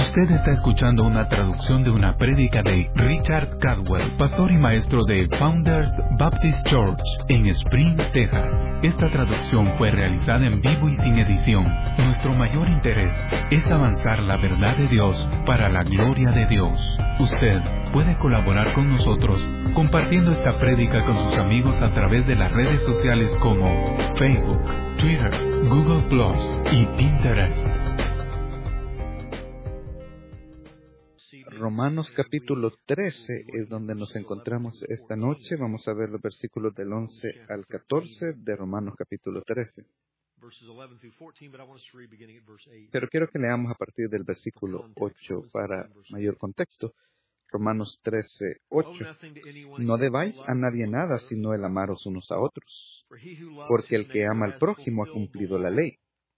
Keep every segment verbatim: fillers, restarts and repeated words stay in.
Usted está escuchando una traducción de una prédica de Richard Caldwell, pastor y maestro de Founders Baptist Church en Spring, Texas. Esta traducción fue realizada en vivo y sin edición. Nuestro mayor interés es avanzar la verdad de Dios para la gloria de Dios. Usted puede colaborar con nosotros compartiendo esta prédica con sus amigos a través de las redes sociales como Facebook, Twitter, Google Plus y Pinterest. Romanos capítulo trece es donde nos encontramos esta noche. Vamos a ver los versículos del once al catorce de Romanos capítulo trece. Pero quiero que leamos a partir del versículo ocho para mayor contexto. Romanos trece, ocho. No debáis a nadie nada sino el amaros unos a otros, porque el que ama al prójimo ha cumplido la ley.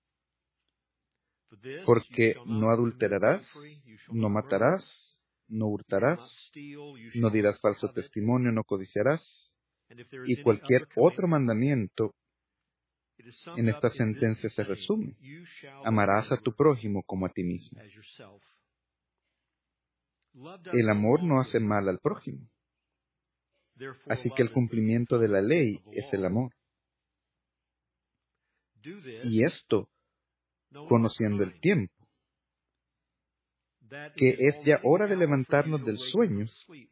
Porque no adulterarás, no matarás, no hurtarás, no dirás falso testimonio, no codiciarás, y cualquier otro mandamiento en esta sentencia se resume: amarás a tu prójimo como a ti mismo. El amor no hace mal al prójimo, así que el cumplimiento de la ley es el amor. Y esto conociendo el tiempo, que es ya hora de levantarnos del sueño,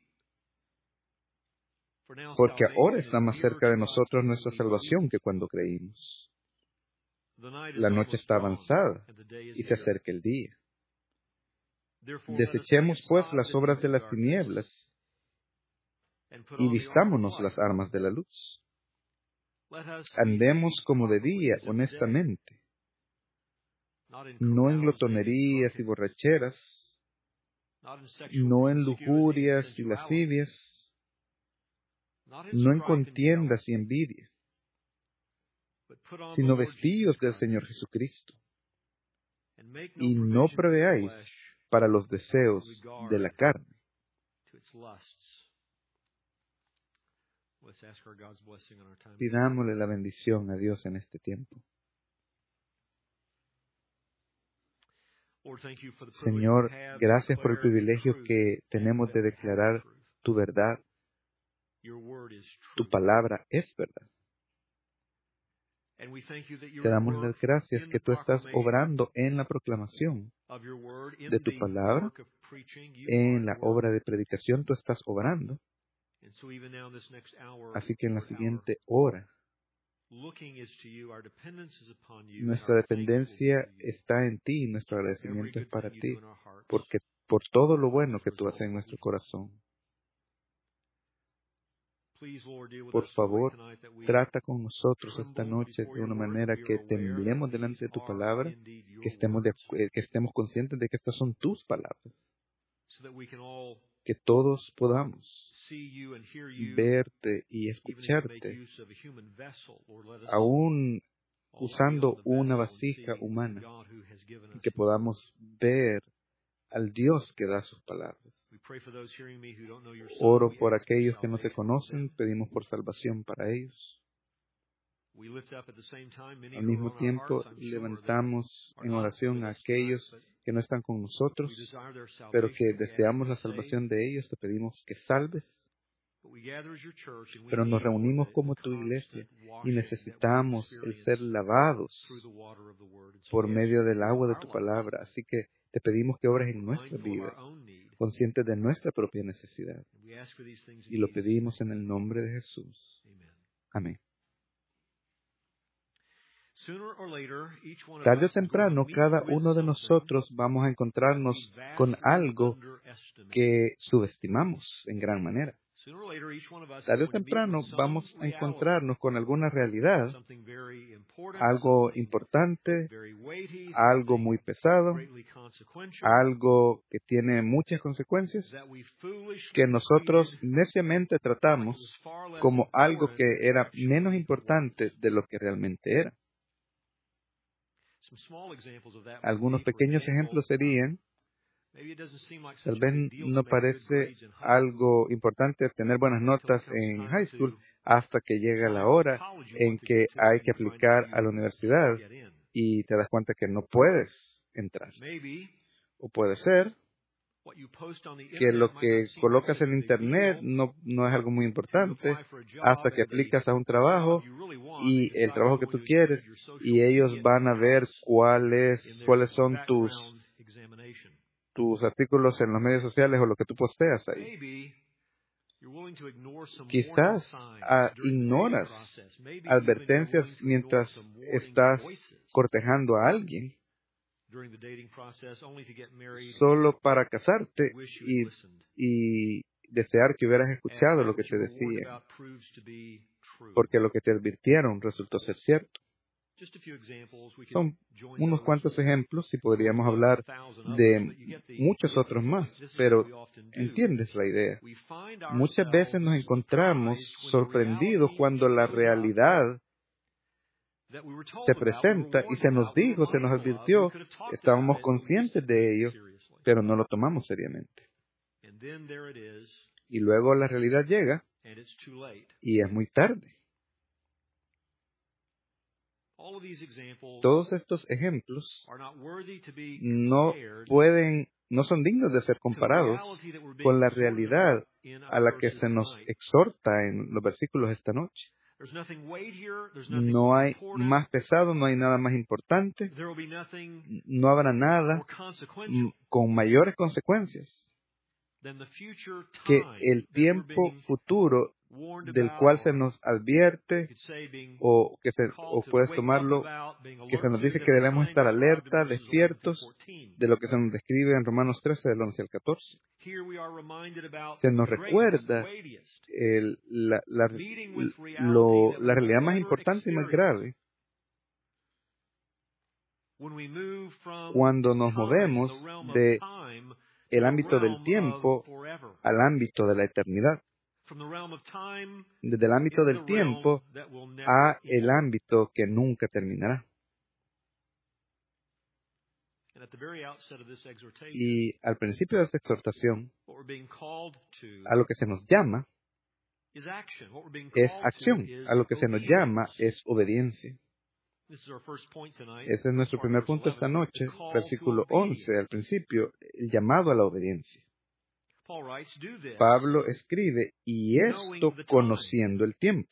porque ahora está más cerca de nosotros nuestra salvación que cuando creímos. La noche está avanzada y se acerca el día. Desechemos pues las obras de las tinieblas y vistámonos las armas de la luz. Andemos como de día, honestamente, no en glotonerías y borracheras, no en lujurias y lascivias, no en contiendas y envidias, sino vestíos del Señor Jesucristo, y no proveáis para los deseos de la carne. Pidámosle la bendición a Dios en este tiempo. Señor, gracias por el privilegio que tenemos de declarar tu verdad. Tu palabra es verdad. Te damos las gracias que tú estás obrando en la proclamación de tu palabra, en la obra de predicación tú estás obrando. Así que en la siguiente hora, nuestra dependencia está en ti y nuestro agradecimiento es para ti, porque por todo lo bueno que tú haces en nuestro corazón. Por favor, trata con nosotros esta noche de una manera que temblemos delante de tu palabra, que estemos, de, que estemos conscientes de que estas son tus palabras, que todos podamos verte y escucharte, aún usando una vasija humana, y que podamos ver al Dios que da sus palabras. Oro por aquellos que no te conocen, pedimos por salvación para ellos. Al mismo tiempo, levantamos en oración a aquellos que no están con nosotros, pero que deseamos la salvación de ellos. Te pedimos que salves. Pero nos reunimos como tu iglesia y necesitamos el ser lavados por medio del agua de tu palabra. Así que te pedimos que obres en nuestras vidas, conscientes de nuestra propia necesidad. Y lo pedimos en el nombre de Jesús. Amén. Tarde o temprano, cada uno de nosotros vamos a encontrarnos con algo que subestimamos en gran manera. Tarde o temprano vamos a encontrarnos con alguna realidad, algo importante, algo muy pesado, algo que tiene muchas consecuencias, que nosotros neciamente tratamos como algo que era menos importante de lo que realmente era. Algunos pequeños ejemplos serían: tal vez no parece algo importante tener buenas notas en high school hasta que llega la hora en que hay que aplicar a la universidad y te das cuenta que no puedes entrar. O puede ser que lo que colocas en Internet no, no es algo muy importante hasta que aplicas a un trabajo y el trabajo que tú quieres y ellos van a ver cuáles cuáles son tus, tus artículos en los medios sociales o lo que tú posteas ahí. Quizás ah, ignoras advertencias mientras estás cortejando a alguien solo para casarte y, y desear que hubieras escuchado lo que te decían, porque lo que te advirtieron resultó ser cierto. Son unos cuantos ejemplos y podríamos hablar de muchos otros más, pero entiendes la idea. Muchas veces nos encontramos sorprendidos cuando la realidad se presenta y se nos dijo, se nos advirtió, estábamos conscientes de ello, pero no lo tomamos seriamente. Y luego la realidad llega y es muy tarde. Todos estos ejemplos no pueden, no son dignos de ser comparados con la realidad a la que se nos exhorta en los versículos esta noche. No hay más pesado, no hay nada más importante, no habrá nada con mayores consecuencias que el tiempo futuro del cual se nos advierte, o que se, o puedes tomarlo, que se nos dice que debemos estar alerta, despiertos, de lo que se nos describe en Romanos trece, del once al catorce. Se nos recuerda el, la, la, lo, la realidad más importante y más grave cuando nos movemos de el ámbito del tiempo al ámbito de la eternidad. Desde el ámbito del tiempo a el ámbito que nunca terminará. Y al principio de esta exhortación, a lo que se nos llama es acción, a lo que se nos llama es obediencia. Ese es nuestro primer punto esta noche, versículo once, al principio, el llamado a la obediencia. Pablo escribe, y esto conociendo el tiempo,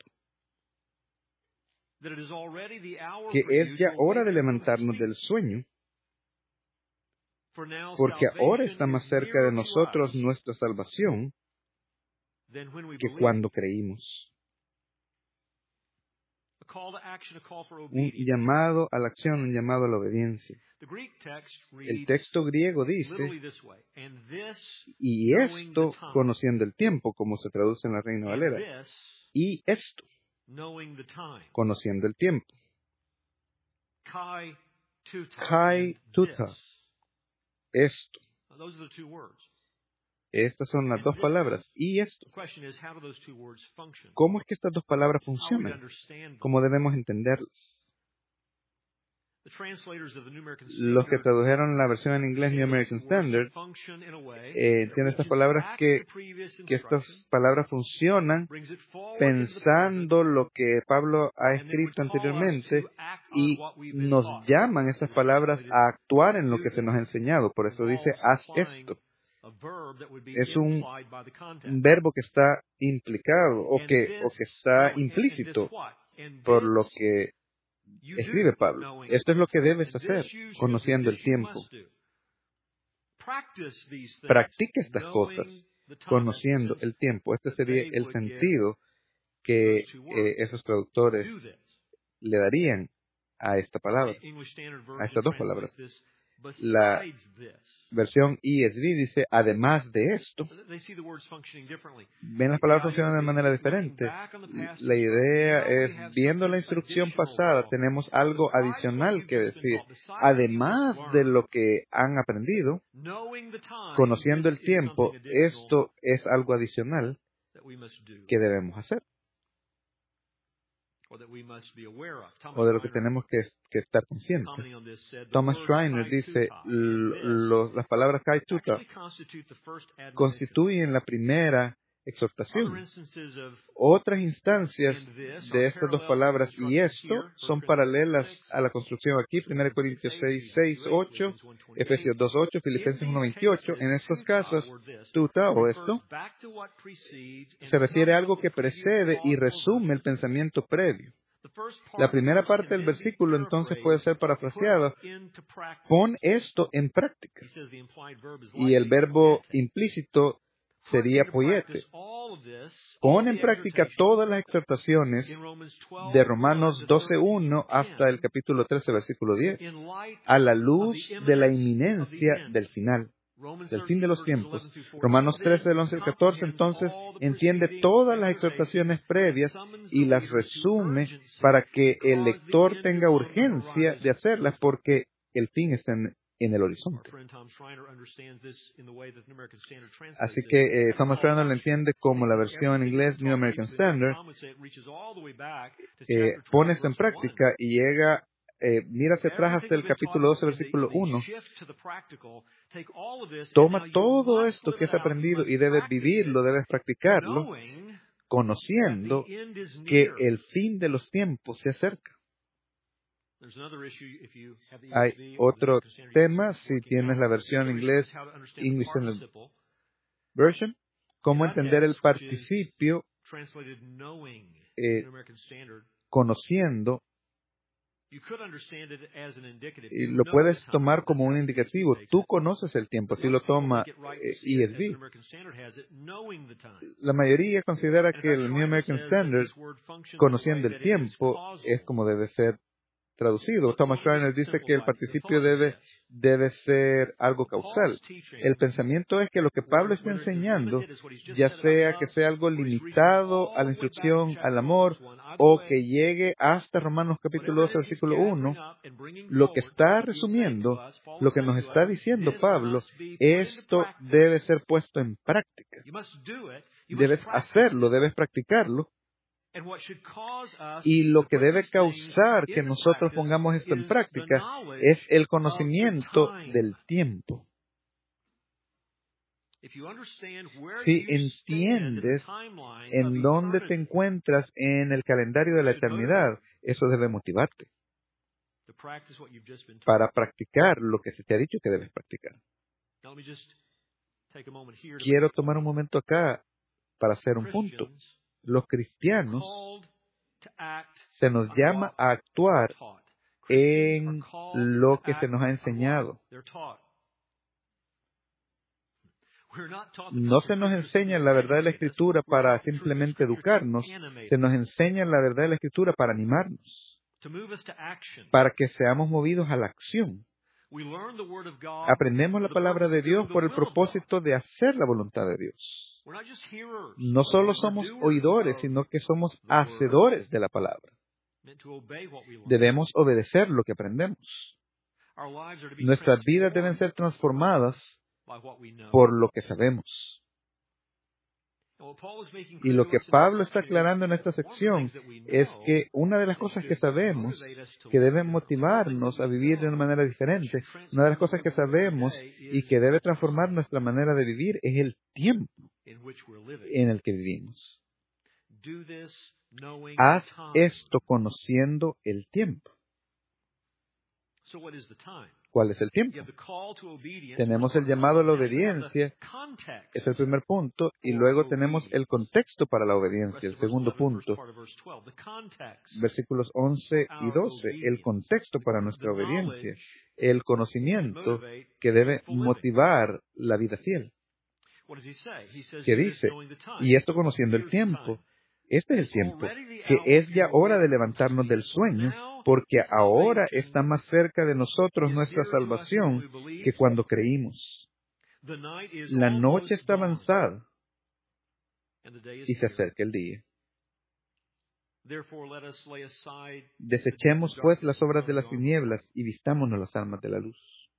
que es ya hora de levantarnos del sueño, porque ahora está más cerca de nosotros nuestra salvación que cuando creímos. Un llamado a la acción, un llamado a la obediencia. El texto griego dice, y esto conociendo el tiempo, como se traduce en la Reina Valera, y esto conociendo el tiempo. Kai tuta, esto. Estas son las dos palabras, y esto. ¿Cómo es que estas dos palabras funcionan? ¿Cómo debemos entenderlas? Los que tradujeron la versión en inglés New American Standard eh, tienen estas palabras que, que estas palabras funcionan pensando lo que Pablo ha escrito anteriormente y nos llaman estas palabras a actuar en lo que se nos ha enseñado. Por eso dice, haz esto. Es un, un verbo que está implicado o que, o que está implícito por lo que escribe Pablo. Esto es lo que debes hacer, conociendo el tiempo. Practica estas cosas, conociendo el tiempo. Este sería el sentido que eh, esos traductores le darían a esta palabra, a estas dos palabras. La versión E S V dice, además de esto, ven las palabras funcionan de manera diferente. La idea es, viendo la instrucción pasada, tenemos algo adicional que decir. Además de lo que han aprendido, conociendo el tiempo, esto es algo adicional que debemos hacer. O de lo que tenemos que, que estar conscientes. Thomas Schreiner dice, lo, las palabras kai tuta constituyen la primera exhortación. Otras instancias de estas dos palabras y esto son paralelas a la construcción aquí, primera Corintios seis, seis, ocho, Efesios dos, ocho, Filipenses uno, veintiocho. En estos casos, tuta o esto se refiere a algo que precede y resume el pensamiento previo. La primera parte del versículo entonces puede ser parafraseado: pon esto en práctica. Y el verbo implícito sería poiete. Pon en práctica todas las exhortaciones de Romanos doce uno hasta el capítulo trece, versículo diez, a la luz de la inminencia del final, del fin de los tiempos. Romanos trece, del once al catorce, entonces, entiende todas las exhortaciones previas y las resume para que el lector tenga urgencia de hacerlas porque el fin está en en el horizonte. Así que eh, Thomas Schreiner lo entiende como la versión en inglés New American Standard. Eh, pone esto en práctica y llega, eh, mira hacia atrás hasta el capítulo doce, versículo uno. Toma todo esto que has aprendido y debes vivirlo, debes practicarlo, conociendo que el fin de los tiempos se acerca. Hay otro tema, si tienes la versión en inglés, English Standard Version, cómo entender el participio eh, conociendo, y lo puedes tomar como un indicativo. Tú conoces el tiempo, así lo toma eh, E S V. La mayoría considera que el New American Standard, conociendo el tiempo, es como debe ser traducido. Thomas Schreiner dice que el participio debe, debe ser algo causal. El pensamiento es que lo que Pablo está enseñando, ya sea que sea algo limitado a la instrucción, al amor, o que llegue hasta Romanos capítulo doce, versículo uno, lo que está resumiendo, lo que nos está diciendo Pablo, esto debe ser puesto en práctica. Debes hacerlo, debes practicarlo. Y lo que debe causar que nosotros pongamos esto en práctica es el conocimiento del tiempo. Si entiendes en dónde te encuentras en el calendario de la eternidad, eso debe motivarte para practicar lo que se te ha dicho que debes practicar. Quiero tomar un momento acá para hacer un punto. Los cristianos se nos llama a actuar en lo que se nos ha enseñado. No se nos enseña la verdad de la Escritura para simplemente educarnos, se nos enseña la verdad de la Escritura para animarnos, para que seamos movidos a la acción. Aprendemos la palabra de Dios por el propósito de hacer la voluntad de Dios. No solo somos oidores, sino que somos hacedores de la palabra. Debemos obedecer lo que aprendemos. Nuestras vidas deben ser transformadas por lo que sabemos. Y lo que Pablo está aclarando en esta sección es que una de las cosas que sabemos que deben motivarnos a vivir de una manera diferente, una de las cosas que sabemos y que debe transformar nuestra manera de vivir es el tiempo en el que vivimos. Haz esto conociendo el tiempo. ¿Cuál es el tiempo? Tenemos el llamado a la obediencia, es el primer punto, y luego tenemos el contexto para la obediencia, el segundo punto. Versículos once y doce, el contexto para nuestra obediencia, el conocimiento que debe motivar la vida fiel. ¿Qué dice? Y esto conociendo el tiempo. Este es el tiempo, que es ya hora de levantarnos del sueño, porque ahora está más cerca de nosotros nuestra salvación que cuando creímos. La noche está avanzada y se acerca el día. Desechemos pues las obras de las tinieblas y vistámonos las armas de la luz.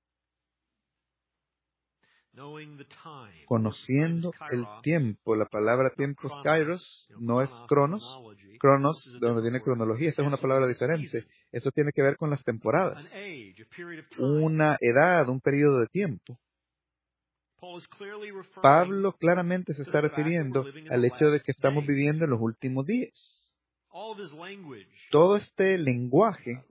Conociendo el tiempo, la palabra tiempo es kairos, no es cronos. Cronos, de donde viene cronología, esta es una palabra diferente. Eso tiene que ver con las temporadas. Una edad, un periodo de tiempo. Pablo claramente se está refiriendo al hecho de que estamos viviendo en los últimos días. Todo este lenguaje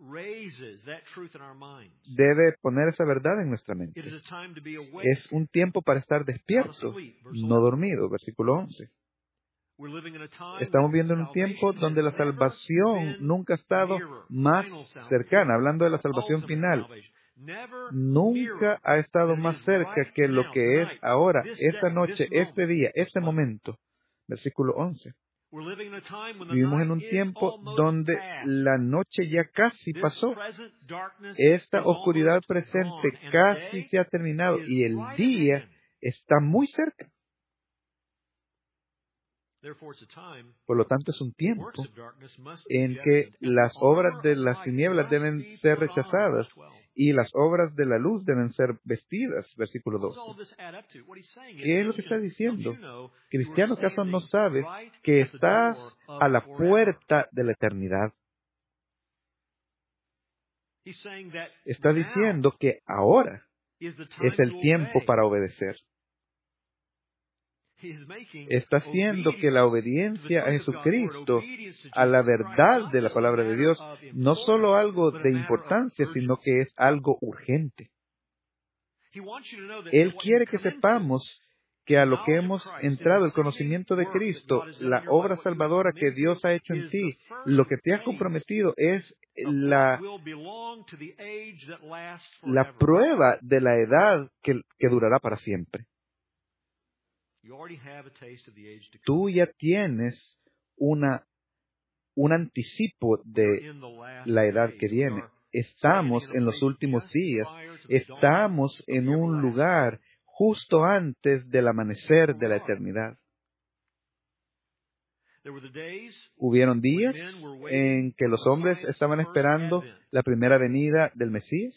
debe poner esa verdad en nuestra mente. Es un tiempo para estar despierto, no dormido. Versículo once. Estamos viviendo en un tiempo donde la salvación nunca ha estado más cercana. Hablando de la salvación final, nunca ha estado más cerca que lo que es ahora, esta noche, este día, este momento. Versículo once. Vivimos en un tiempo donde la noche ya casi pasó. Esta oscuridad presente casi se ha terminado y el día está muy cerca. Por lo tanto, es un tiempo en que las obras de las tinieblas deben ser rechazadas y las obras de la luz deben ser vestidas. Versículo doce. ¿Qué es lo que está diciendo? Cristiano, ¿acaso no sabes que estás a la puerta de la eternidad? Está diciendo que ahora es el tiempo para obedecer. Está haciendo que la obediencia a Jesucristo, a la verdad de la palabra de Dios, no solo algo de importancia, sino que es algo urgente. Él quiere que sepamos que a lo que hemos entrado, el conocimiento de Cristo, la obra salvadora que Dios ha hecho en ti, lo que te has comprometido es la, la prueba de la edad que, que durará para siempre. Tú ya tienes una, un anticipo de la edad que viene. Estamos en los últimos días. Estamos en un lugar justo antes del amanecer de la eternidad. Hubieron días en que los hombres estaban esperando la primera venida del Mesías.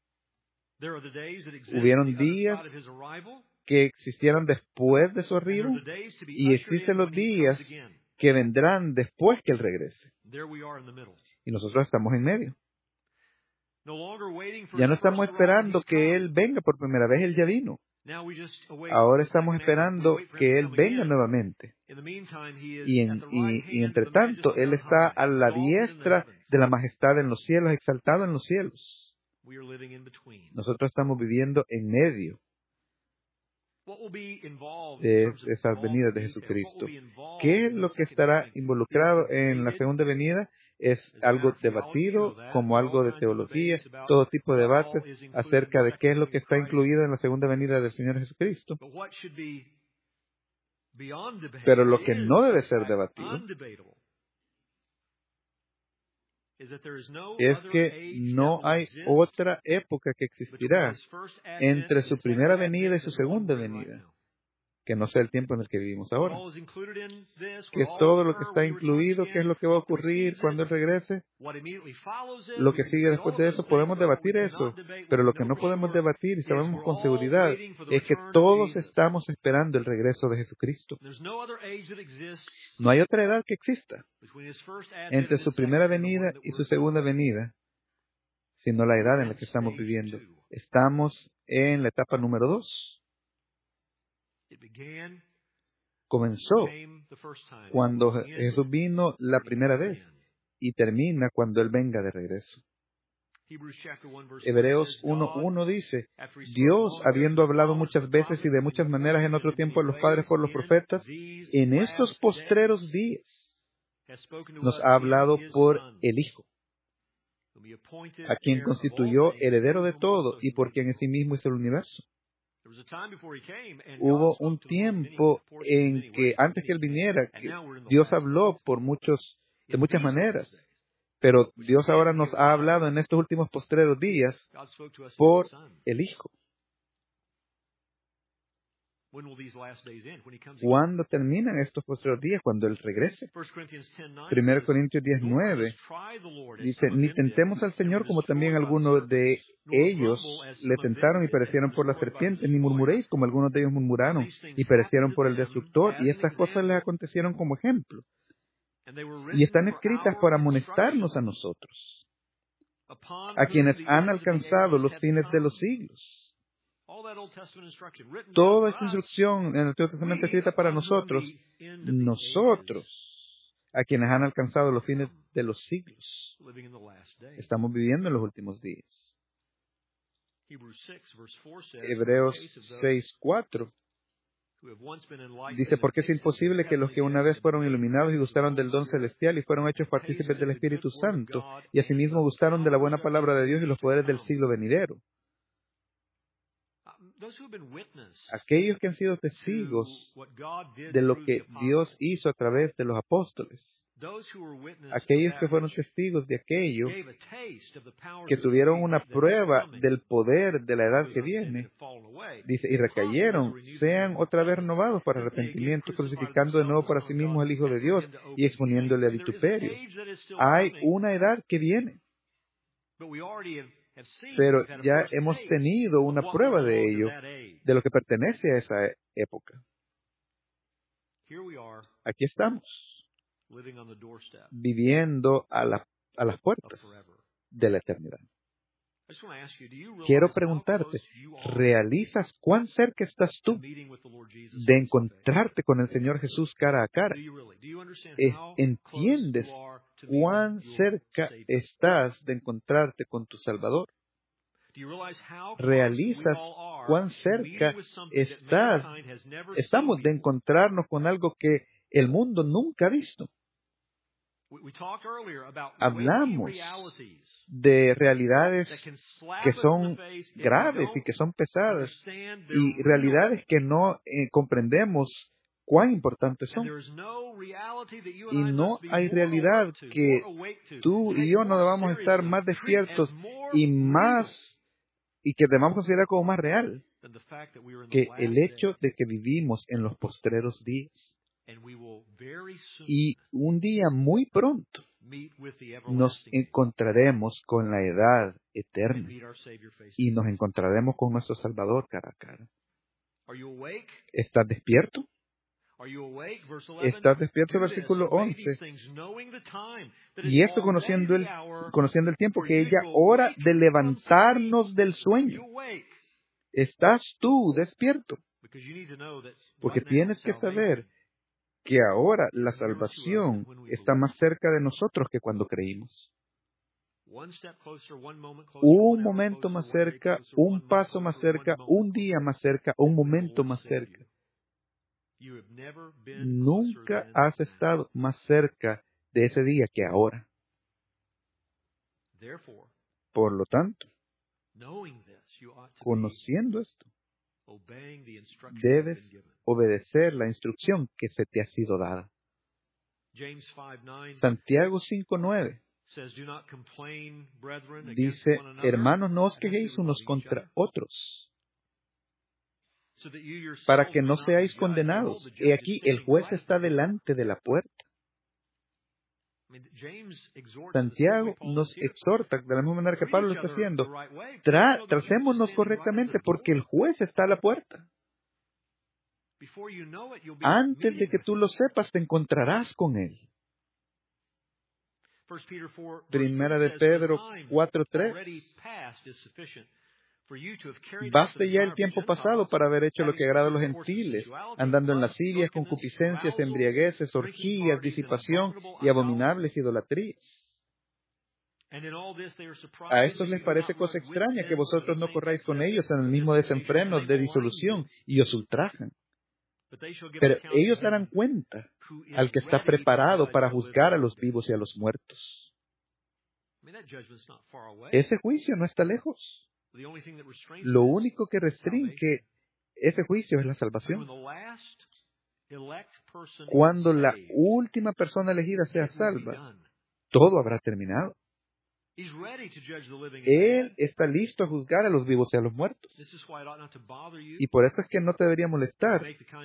Hubieron días que existieron después de su arribo y existen los días que vendrán después que Él regrese. Y nosotros estamos en medio. Ya no estamos esperando que Él venga por primera vez, Él ya vino. Ahora estamos esperando que Él venga nuevamente. Y, en, y, y entre tanto, Él está a la diestra de la majestad en los cielos, exaltado en los cielos. Nosotros estamos viviendo en medio de esas venidas de Jesucristo. ¿Qué es lo que estará involucrado en la segunda venida? Es algo debatido, como algo de teología, todo tipo de debates acerca de qué es lo que está incluido en la segunda venida del Señor Jesucristo. Pero lo que no debe ser debatido es que no hay otra época que existirá entre su primera venida y su segunda venida, que no sea el tiempo en el que vivimos ahora. ¿Qué es todo lo que está incluido? ¿Qué es lo que va a ocurrir cuando Él regrese? Lo que sigue después de eso, podemos debatir eso, pero lo que no podemos debatir, y sabemos con seguridad, es que todos estamos esperando el regreso de Jesucristo. No hay otra edad que exista entre su primera venida y su segunda venida, sino la edad en la que estamos viviendo. Estamos en la etapa número dos. Comenzó cuando Jesús vino la primera vez y termina cuando Él venga de regreso. Hebreos uno uno dice, Dios, habiendo hablado muchas veces y de muchas maneras en otro tiempo a los padres por los profetas, en estos postreros días nos ha hablado por el Hijo, a quien constituyó heredero de todo y por quien en sí mismo hizo el universo. Hubo un tiempo en que, antes que Él viniera, que Dios habló por muchos, de muchas maneras, pero Dios ahora nos ha hablado en estos últimos postreros días por el Hijo. ¿Cuándo terminan estos postreros días? Cuando Él regrese. primera Corintios diez nueve dice, ni tentemos al Señor como también algunos de ellos le tentaron y perecieron por la serpiente, ni murmuréis como algunos de ellos murmuraron y perecieron por el destructor, y estas cosas les acontecieron como ejemplo. Y están escritas para amonestarnos a nosotros, a quienes han alcanzado los fines de los siglos. Toda esa instrucción en el Antiguo Testamento escrita para nosotros, nosotros, a quienes han alcanzado los fines de los siglos, estamos viviendo en los últimos días. Hebreos seis cuatro dice, porque es imposible que los que una vez fueron iluminados y gustaron del don celestial y fueron hechos partícipes del Espíritu Santo y asimismo gustaron de la buena palabra de Dios y los poderes del siglo venidero. Aquellos que han sido testigos de lo que Dios hizo a través de los apóstoles, aquellos que fueron testigos de aquello, que tuvieron una prueba del poder de la edad que viene, dice, y recayeron, sean otra vez renovados para arrepentimiento, crucificando de nuevo para sí mismos al Hijo de Dios y exponiéndole a vituperio. Hay una edad que viene, pero ya hemos tenido una prueba de ello, de lo que pertenece a esa época. Aquí estamos, viviendo a, la, a las puertas de la eternidad. Quiero preguntarte, ¿realizas cuán cerca estás tú de encontrarte con el Señor Jesús cara a cara? Es, ¿Entiendes cuán cerca estás de encontrarte con tu Salvador? ¿Realizas cuán cerca estás, estamos de encontrarnos con algo que el mundo nunca ha visto? Hablamos de realidades que son graves y que son pesadas y realidades que no eh, comprendemos cuán importantes son. Y no hay realidad que tú y yo no debamos estar más despiertos y más y que debamos considerar como más real que el hecho de que vivimos en los postreros días. Y un día muy pronto nos encontraremos con la edad eterna y nos encontraremos con nuestro Salvador cara a cara. ¿Estás despierto? ¿Estás despierto? Versículo once. Y esto conociendo el, conociendo el tiempo, que ella hora de levantarnos del sueño. ¿Estás tú despierto? Porque tienes que saber que ahora la salvación está más cerca de nosotros que cuando creímos. Un momento más cerca, un paso más cerca, un día más cerca, un momento más cerca. Nunca has estado más cerca de ese día que ahora. Por lo tanto, conociendo esto, debes obedecer la instrucción que se te ha sido dada. Santiago cinco nueve dice, hermanos, no os quejéis unos contra otros, para que no seáis condenados. He aquí, el juez está delante de la puerta. Santiago nos exhorta, de la misma manera que Pablo lo está haciendo, tra- tracémonos correctamente porque el juez está a la puerta. Antes de que tú lo sepas, te encontrarás con él. Primera de Pedro cuatro tres. Baste ya el tiempo pasado para haber hecho lo que agrada a los gentiles, andando en lascivias, concupiscencias, embriagueces, orgías, disipación y abominables idolatrías. A estos les parece cosa extraña que vosotros no corráis con ellos en el mismo desenfreno de disolución y os ultrajan. Pero ellos darán cuenta al que está preparado para juzgar a los vivos y a los muertos. Ese juicio no está lejos. Lo único que restringe ese juicio es la salvación. Cuando la última persona elegida sea salva, todo habrá terminado. Él está listo a juzgar a los vivos y a los muertos. Y por eso es que no te debería molestar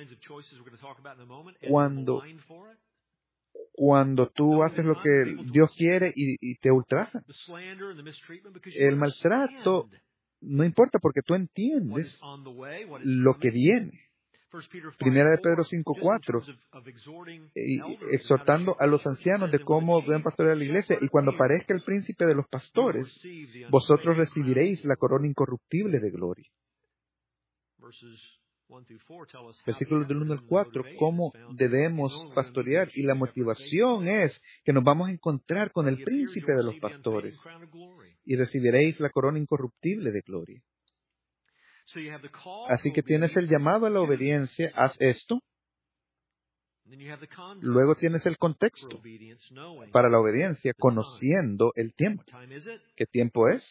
cuando, cuando tú haces lo que Dios quiere y, y te ultrajan. El maltrato no importa porque tú entiendes lo que viene. Primera de Pedro cinco cuatro, exhortando a los ancianos de cómo deben pastorear la iglesia, y cuando aparezca el príncipe de los pastores, vosotros recibiréis la corona incorruptible de gloria. Versículos del uno al cuatro, cómo debemos pastorear. Y la motivación es que nos vamos a encontrar con el príncipe de los pastores y recibiréis la corona incorruptible de gloria. Así que tienes el llamado a la obediencia, haz esto. Luego tienes el contexto para la obediencia, conociendo el tiempo. ¿Qué tiempo es?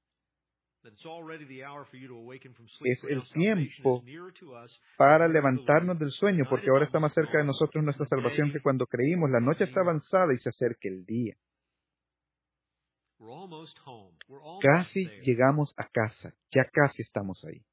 Es el tiempo para levantarnos del sueño, porque ahora está más cerca de nosotros nuestra salvación que cuando creímos. La noche está avanzada y se acerca el día. Casi llegamos a casa, ya casi estamos ahí.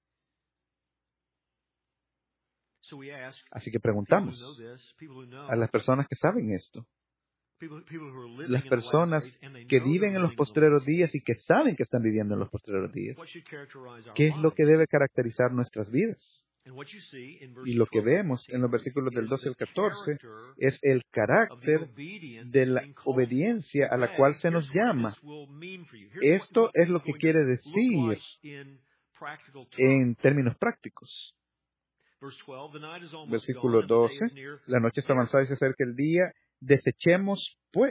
Así que preguntamos a las personas que saben esto, las personas que viven en los postreros días y que saben que están viviendo en los postreros días, ¿qué es lo que debe caracterizar nuestras vidas? Y lo que vemos en los versículos del doce al catorce es el carácter de la obediencia a la cual se nos llama. Esto es lo que quiere decir en términos prácticos. Versículo doce, la noche está avanzada y se acerca el día. Desechemos, pues,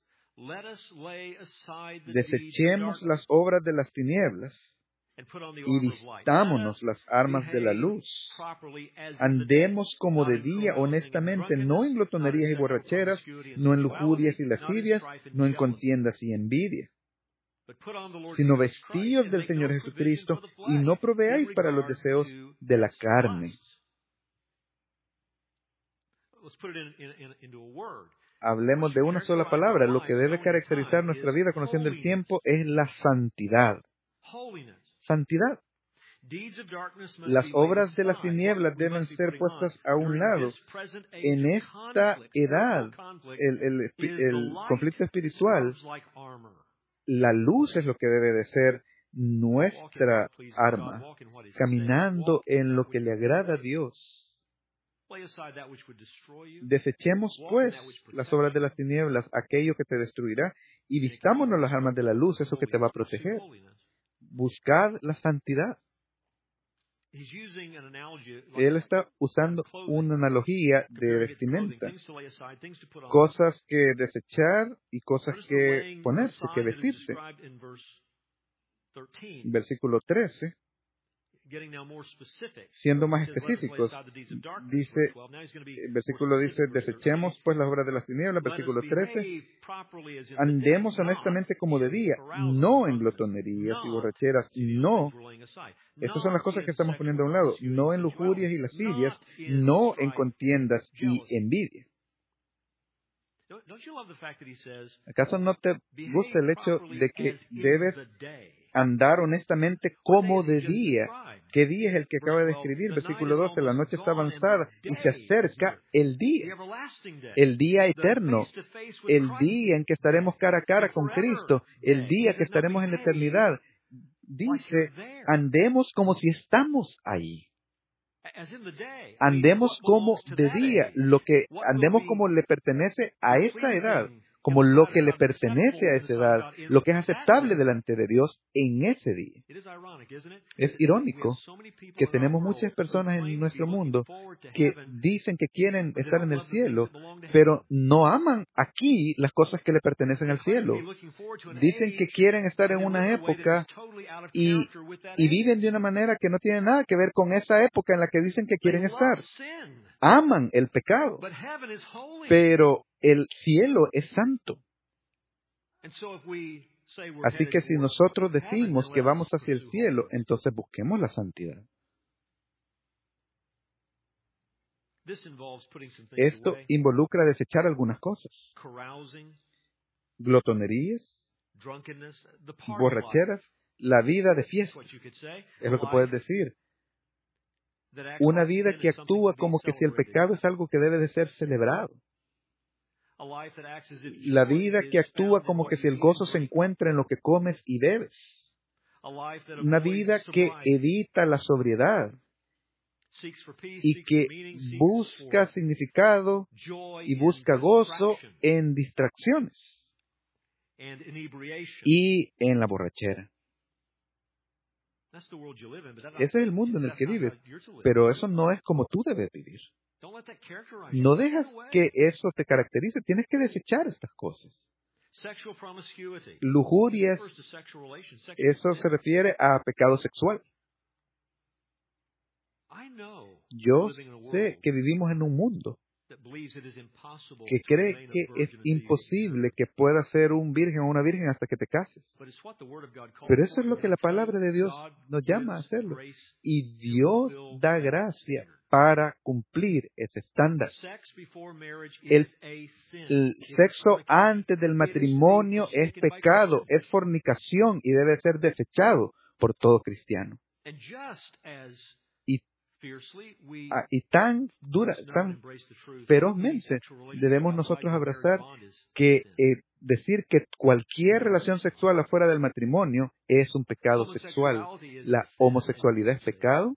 desechemos las obras de las tinieblas y vistámonos las armas de la luz. Andemos como de día honestamente, no en glotonerías y borracheras, no en lujurias y lascivias, no en contiendas y envidia, sino vestíos del Señor Jesucristo y no proveáis para los deseos de la carne. Hablemos de una sola palabra. Lo que debe caracterizar nuestra vida conociendo el tiempo es la santidad. Santidad. Las obras de las tinieblas deben ser puestas a un lado. En esta edad, el, el, el conflicto espiritual, la luz es lo que debe de ser nuestra arma, caminando en lo que le agrada a Dios. Desechemos, pues, las obras de las tinieblas, aquello que te destruirá, y vistámonos las armas de la luz, eso que te va a proteger. Buscad la santidad. Él está usando una analogía de vestimenta, cosas que desechar y cosas que ponerse, que vestirse. Versículo trece. Siendo más específicos, dice, el versículo dice, desechemos pues las obras de las tinieblas. Versículo trece, andemos honestamente como de día, no en glotonerías y borracheras, no. Estas son las cosas que estamos poniendo a un lado, no en lujurias y lascivias, no en contiendas y envidia. ¿Acaso no te gusta el hecho de que debes andar honestamente como de día? ¿Qué día es el que acaba de escribir? Versículo doce, la noche está avanzada y se acerca el día, el día eterno, el día en que estaremos cara a cara con Cristo, el día que estaremos en la eternidad. Dice, andemos como si estamos ahí. Andemos como de día, lo que andemos como le pertenece a esta edad, como lo que le pertenece a esa edad, lo que es aceptable delante de Dios en ese día. Es irónico que tenemos muchas personas en nuestro mundo que dicen que quieren estar en el cielo, pero no aman aquí las cosas que le pertenecen al cielo. Dicen que quieren estar en una época y, y viven de una manera que no tiene nada que ver con esa época en la que dicen que quieren estar. Aman el pecado, pero el cielo es santo. Así que si nosotros decimos que vamos hacia el cielo, entonces busquemos la santidad. Esto involucra desechar algunas cosas. Glotonerías, borracheras, la vida de fiesta, es lo que puedes decir. Una vida que actúa como que si el pecado es algo que debe de ser celebrado. La vida que actúa como que si el gozo se encuentra en lo que comes y bebes. Una vida que evita la sobriedad y que busca significado y busca gozo en distracciones y en la borrachera. Ese es el mundo en el que vives, pero eso no es como tú debes vivir. No dejas que eso te caracterice, tienes que desechar estas cosas. Lujurias, eso se refiere a pecado sexual. Yo sé que vivimos en un mundo que cree que es imposible que puedas ser un virgen o una virgen hasta que te cases. Pero eso es lo que la palabra de Dios nos llama a hacerlo. Y Dios da gracia para cumplir ese estándar. El, el sexo antes del matrimonio es pecado, es fornicación y debe ser desechado por todo cristiano. Y Ah, y tan dura, tan ferozmente debemos nosotros abrazar que eh, decir que cualquier relación sexual afuera del matrimonio es un pecado sexual. La homosexualidad es pecado.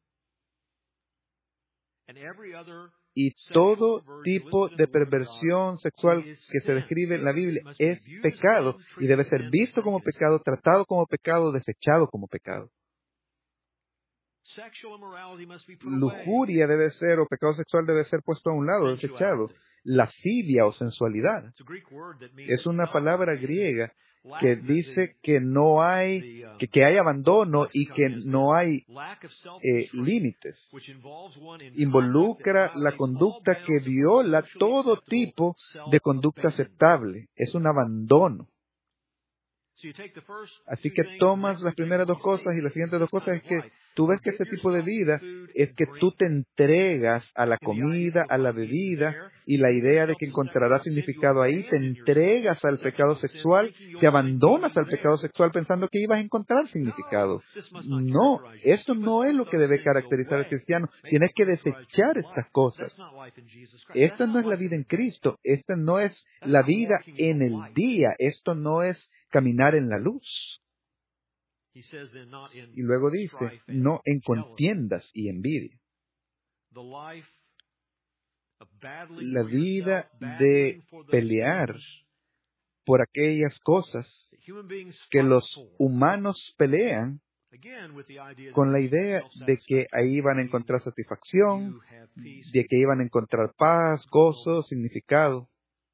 Y todo tipo de perversión sexual que se describe en la Biblia es pecado y debe ser visto como pecado, tratado como pecado, desechado como pecado. Lujuria debe ser, o pecado sexual debe ser puesto a un lado, desechado. Lascivia o sensualidad es una palabra griega que dice que no hay, que, que hay abandono y que no hay eh, límites. Involucra la conducta que viola todo tipo de conducta aceptable. Es un abandono. Así que tomas las primeras dos cosas y las siguientes dos cosas es que tú ves que este tipo de vida es que tú te entregas a la comida, a la bebida y la idea de que encontrarás significado ahí, te entregas al pecado sexual, te abandonas al pecado sexual pensando que ibas a encontrar significado. No, eso no es lo que debe caracterizar al cristiano. Tienes que desechar estas cosas. Esta no es la vida en Cristo, esta no es la vida en el día, esto no es caminar en la luz. Y luego dice, no en contiendas y envidia. La vida de pelear por aquellas cosas que los humanos pelean con la idea de que ahí van a encontrar satisfacción, de que iban a encontrar paz, gozo, significado.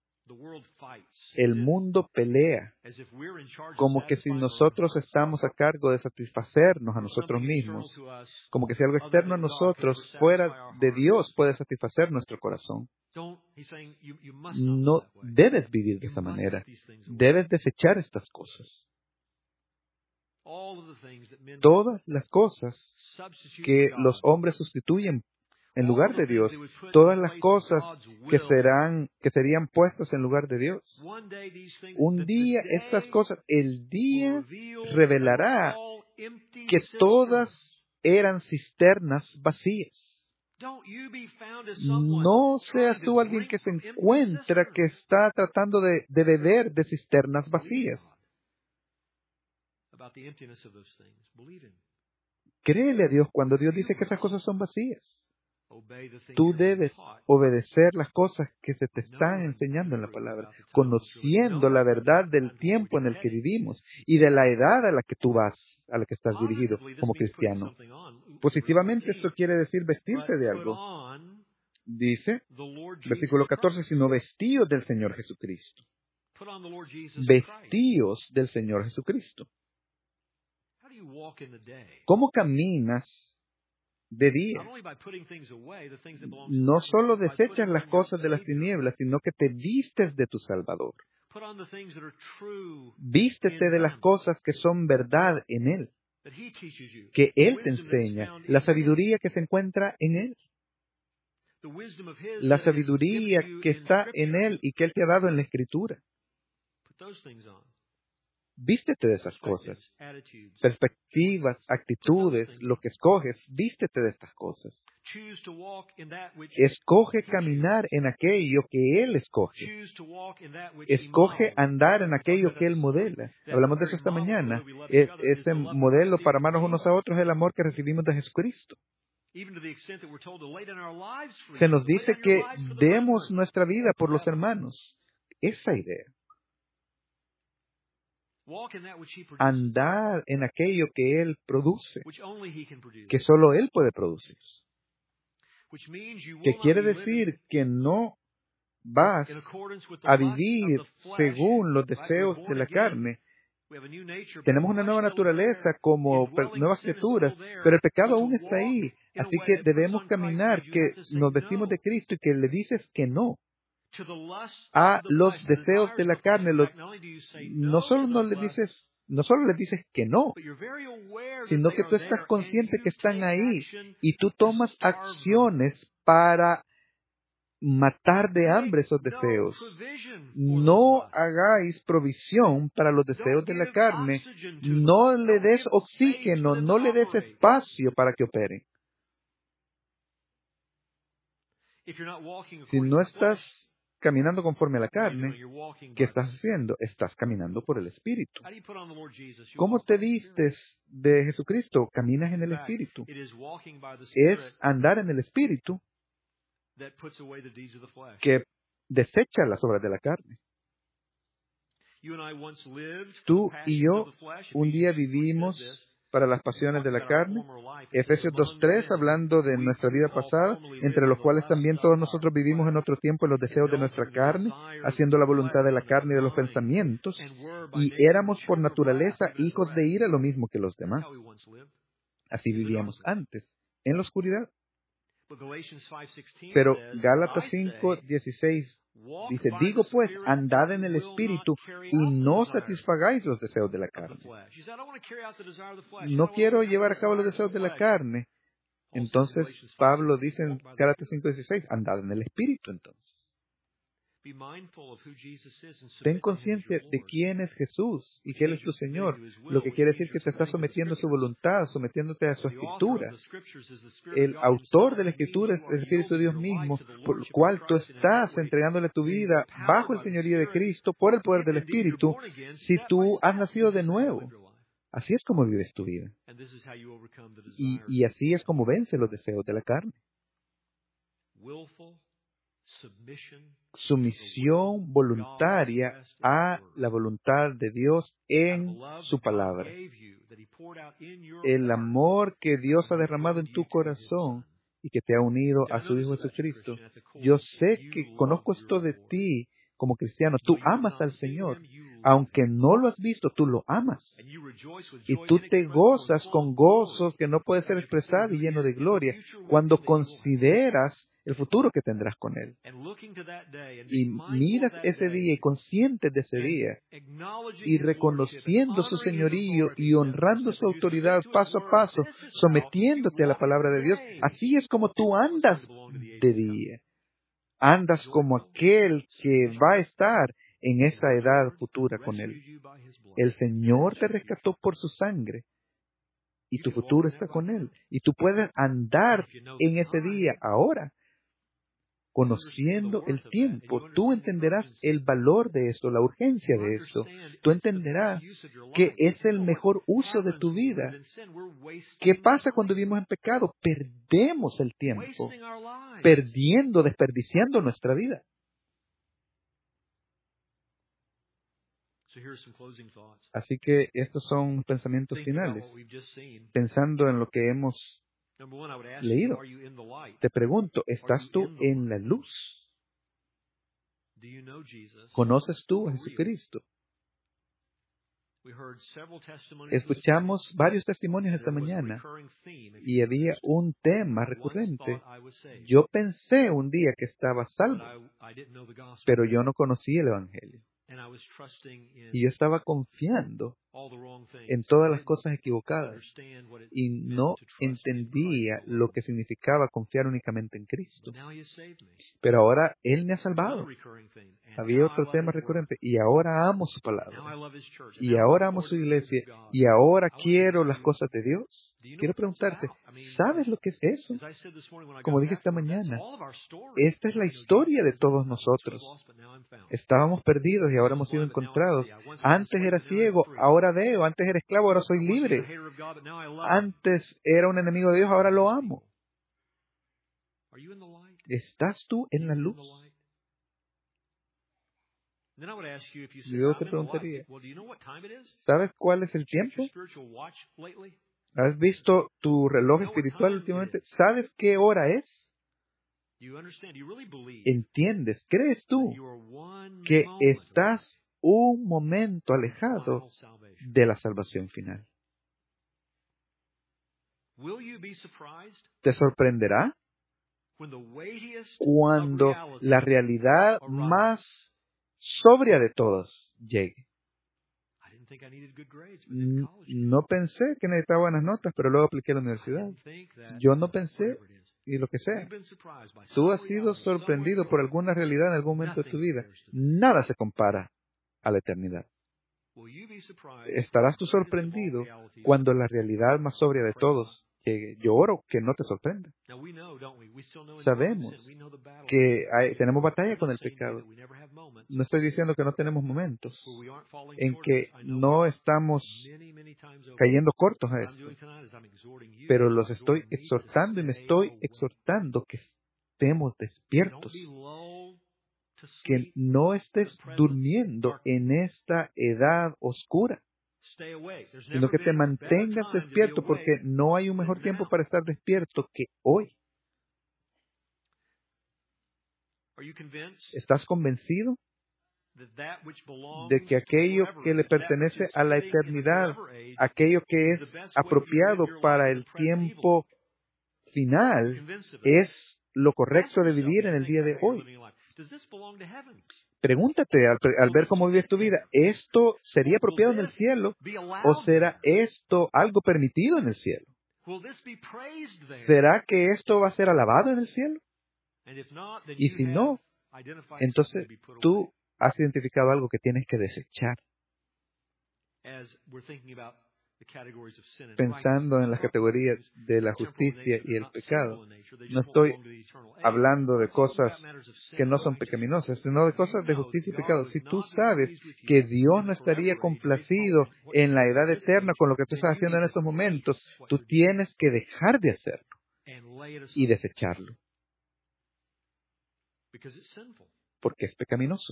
El mundo pelea como que si nosotros estamos a cargo de satisfacernos a nosotros mismos, como que si algo externo a nosotros, fuera de Dios, puede satisfacer nuestro corazón. No debes vivir de esa manera. Debes desechar estas cosas. Todas las cosas que los hombres sustituyen en lugar de Dios, todas las cosas que serán, que serían puestas en lugar de Dios. Un día estas cosas, el día revelará que todas eran cisternas vacías. No seas tú alguien que se encuentra que está tratando de, de beber de cisternas vacías. Créele a Dios cuando Dios dice que esas cosas son vacías. Tú debes obedecer las cosas que se te están enseñando en la palabra, conociendo la verdad del tiempo en el que vivimos y de la edad a la que tú vas, a la que estás dirigido como cristiano. Positivamente esto quiere decir vestirse de algo. Dice, versículo catorce, sino vestíos del Señor Jesucristo. Vestíos del Señor Jesucristo. ¿Cómo caminas de día? No solo desechas las cosas de las tinieblas, sino que te vistes de tu Salvador. Vístete de las cosas que son verdad en Él, que Él te enseña, la sabiduría que se encuentra en Él, la sabiduría que está en Él y que Él te ha dado en la Escritura. Vístete de esas cosas. Perspectivas, actitudes, lo que escoges, vístete de estas cosas. Escoge caminar en aquello que Él escoge. Escoge andar en aquello que Él modela. Hablamos de eso esta mañana. Es, ese modelo para amarnos unos a otros es el amor que recibimos de Jesucristo. Se nos dice que demos nuestra vida por los hermanos. Esa idea. andar en aquello que Él produce, que solo Él puede producir. Que quiere decir que no vas a vivir según los deseos de la carne. Tenemos una nueva naturaleza como nuevas criaturas, pero el pecado aún está ahí. Así que debemos caminar, que nos vestimos de Cristo y que le dices que no a los deseos de la carne. Los, no solo no le dices, no solo le dices que no, sino que tú estás consciente que están ahí y tú tomas acciones para matar de hambre esos deseos. No hagáis provisión para los deseos de la carne. No le des oxígeno, no le des espacio para que operen. Si no estás caminando conforme a la carne, ¿qué estás haciendo? Estás caminando por el Espíritu. ¿Cómo te vistes de Jesucristo? Caminas en el Espíritu. Es andar en el Espíritu que desecha las obras de la carne. Tú y yo un día vivimos para las pasiones de la carne. Efesios dos tres, hablando de nuestra vida pasada, entre los cuales también todos nosotros vivimos en otro tiempo en los deseos de nuestra carne, haciendo la voluntad de la carne y de los pensamientos, y éramos por naturaleza hijos de ira, lo mismo que los demás. Así vivíamos antes, en la oscuridad. Pero Gálatas cinco dieciséis dice, digo pues, andad en el Espíritu y no satisfagáis los deseos de la carne. No quiero llevar a cabo los deseos de la carne. Entonces, Pablo dice en Gálatas cinco dieciséis, andad en el Espíritu entonces. Ten conciencia de quién es Jesús y que Él es tu Señor, lo que quiere decir que te estás sometiendo a su voluntad, sometiéndote a su Escritura. El autor de la Escritura es el Espíritu de Dios mismo, por el cual tú estás entregándole tu vida bajo el señorío de Cristo por el poder del Espíritu, si tú has nacido de nuevo. Así es como vives tu vida. Y, y así es como vence los deseos de la carne. Sumisión voluntaria a la voluntad de Dios en su palabra. El amor que Dios ha derramado en tu corazón y que te ha unido a su Hijo Jesucristo. Yo sé que conozco esto de ti como cristiano. Tú amas al Señor. Aunque no lo has visto, tú lo amas. Y tú te gozas con gozos que no puede ser expresado y lleno de gloria cuando consideras el futuro que tendrás con Él. Y miras ese día y conscientes de ese día y reconociendo su señorío y honrando su autoridad paso a paso, sometiéndote a la palabra de Dios. Así es como tú andas de día. Andas como aquel que va a estar en esa edad futura con Él. El Señor te rescató por su sangre y tu futuro está con Él. Y tú puedes andar en ese día ahora. Conociendo el tiempo, tú entenderás el valor de esto, la urgencia de esto. Tú entenderás que es el mejor uso de tu vida. ¿Qué pasa cuando vivimos en pecado? Perdemos el tiempo, perdiendo, desperdiciando nuestra vida. Así que estos son pensamientos finales. Pensando en lo que hemos leído, te pregunto, ¿estás tú en la luz? ¿Conoces tú a Jesucristo? Escuchamos varios testimonios esta mañana y había un tema recurrente. Yo pensé un día que estaba salvo, pero yo no conocía el Evangelio. Y yo estaba confiando en todas las cosas equivocadas y no entendía lo que significaba confiar únicamente en Cristo. Pero ahora Él me ha salvado. Había otro tema recurrente y ahora amo su palabra. Y ahora amo su iglesia y ahora quiero las cosas de Dios. Quiero preguntarte, ¿sabes lo que es eso? Como dije esta mañana, esta es la historia de todos nosotros. Estábamos perdidos y ahora hemos sido encontrados. Antes era ciego, ahora veo. Antes era esclavo, ahora soy libre. Antes era un enemigo de Dios, ahora lo amo. ¿Estás tú en la luz? Y luego te preguntaría, ¿sabes cuál es el tiempo? ¿Has visto tu reloj espiritual últimamente? ¿Sabes qué hora es? ¿Entiendes? ¿Crees tú que estás un momento alejado de la salvación final? ¿Te sorprenderá cuando la realidad más sobria de todas llegue? No pensé que necesitaba buenas notas, pero luego apliqué a la universidad. Yo no pensé, y lo que sea. Tú has sido sorprendido por alguna realidad en algún momento de tu vida. Nada se compara a la eternidad. ¿Estarás tú sorprendido cuando la realidad más sobria de todos llegue? Yo oro que no te sorprenda. Sabemos que hay, tenemos batalla con el pecado. No estoy diciendo que no tenemos momentos en que no estamos cayendo cortos a esto, pero los estoy exhortando y me estoy exhortando que estemos despiertos, que no estés durmiendo en esta edad oscura, sino que te mantengas despierto, porque no hay un mejor tiempo para estar despierto que hoy. ¿Estás convencido de que aquello que le pertenece a la eternidad, aquello que es apropiado para el tiempo final, es lo correcto de vivir en el día de hoy? Pregúntate al, al ver cómo vives tu vida, ¿esto sería apropiado en el cielo o será esto algo permitido en el cielo? ¿Será que esto va a ser alabado en el cielo? Y si no, entonces tú has identificado algo que tienes que desechar. Pensando en las categorías de la justicia y el pecado, no estoy hablando de cosas que no son pecaminosas, sino de cosas de justicia y pecado. Si tú sabes que Dios no estaría complacido en la edad eterna con lo que tú estás haciendo en estos momentos, tú tienes que dejar de hacerlo y desecharlo, porque es pecaminoso.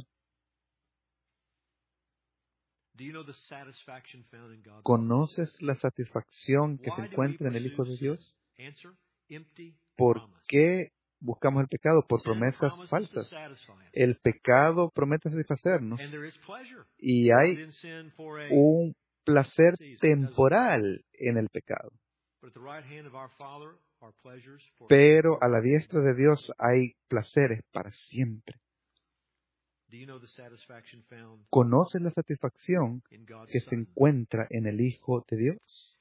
¿Conoces la satisfacción que se encuentra en el Hijo de Dios? ¿Por qué buscamos el pecado? Por promesas falsas. El pecado promete satisfacernos y hay un placer temporal en el pecado. Pero a la diestra de Dios hay placeres para siempre. ¿Conoces la satisfacción que se encuentra en el Hijo de Dios?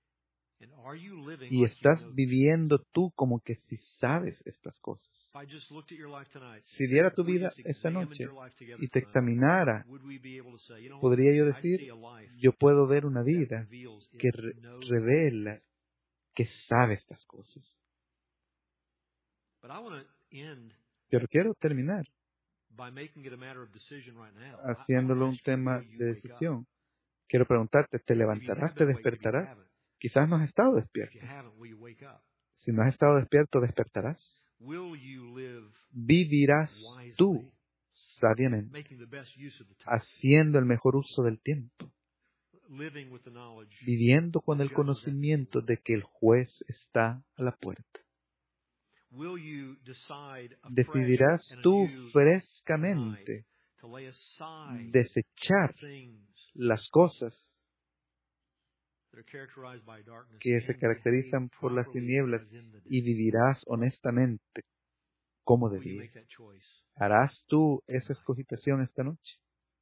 ¿Y estás viviendo tú como que si sabes estas cosas? Si viera tu vida esta noche y te examinara, podría yo decir, yo puedo ver una vida que re- revela que sabe estas cosas. Pero quiero terminar haciéndolo un tema de decisión. Quiero preguntarte, ¿te levantarás, te despertarás? Quizás no has estado despierto. Si no has estado despierto, despertarás. Vivirás tú sabiamente, haciendo el mejor uso del tiempo, viviendo con el conocimiento de que el juez está a la puerta. Decidirás tú frescamente desechar las cosas que se caracterizan por las tinieblas y vivirás honestamente como de día. ¿Harás tú esa escogitación esta noche?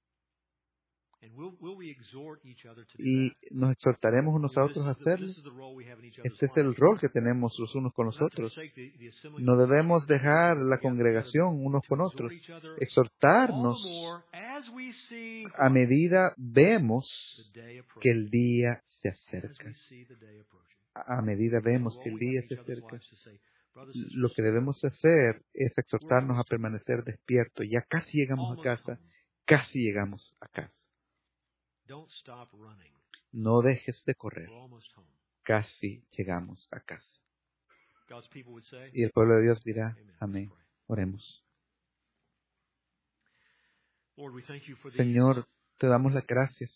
Y nos exhortaremos unos a otros a hacerlo. Este es el rol que tenemos los unos con los otros. No debemos dejar la congregación unos con otros. Exhortarnos a medida vemos que el día se acerca. A medida vemos que el día se acerca. Lo que debemos hacer es exhortarnos a permanecer despiertos. Ya casi llegamos a casa. Casi llegamos a casa. No dejes de correr. Casi llegamos a casa. Y el pueblo de Dios dirá, amén. Oremos. Señor, te damos las gracias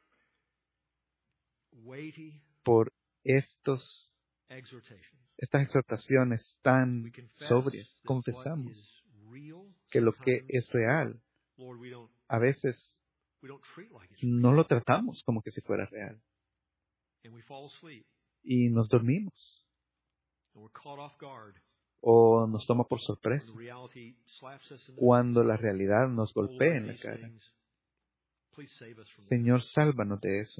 por estos, estas exhortaciones tan sobrias. Confesamos que lo que es real, a veces no lo tratamos como que si fuera real. Y nos dormimos. O nos toma por sorpresa cuando la realidad nos golpea en la cara. Señor, sálvanos de eso.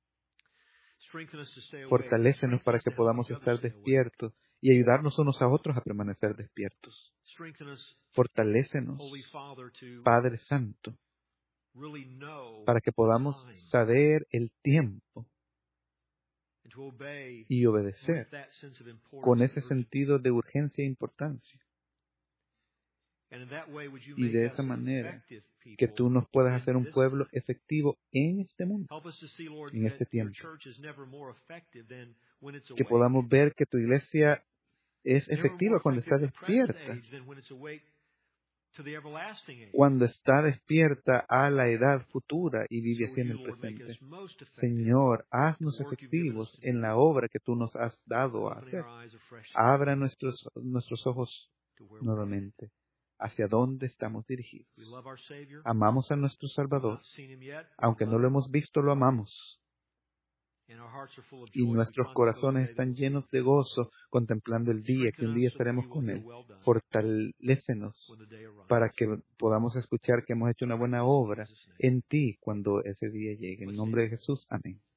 Fortalécenos para que podamos estar despiertos y ayudarnos unos a otros a permanecer despiertos. Fortalécenos, Padre Santo, para que podamos saber el tiempo y obedecer con ese sentido de urgencia e importancia. Y de esa manera que tú nos puedas hacer un pueblo efectivo en este mundo, en este tiempo. Que podamos ver que tu iglesia es efectiva cuando está despierta. Cuando está despierta a la edad futura y vive así en el presente. Señor, haznos efectivos en la obra que tú nos has dado a hacer. Abra nuestros, nuestros ojos nuevamente hacia dónde estamos dirigidos. Amamos a nuestro Salvador. Aunque no lo hemos visto, lo amamos. Y nuestros corazones están llenos de gozo contemplando el día, que un día estaremos con Él. Fortalécenos para que podamos escuchar que hemos hecho una buena obra en ti cuando ese día llegue. En el nombre de Jesús, amén.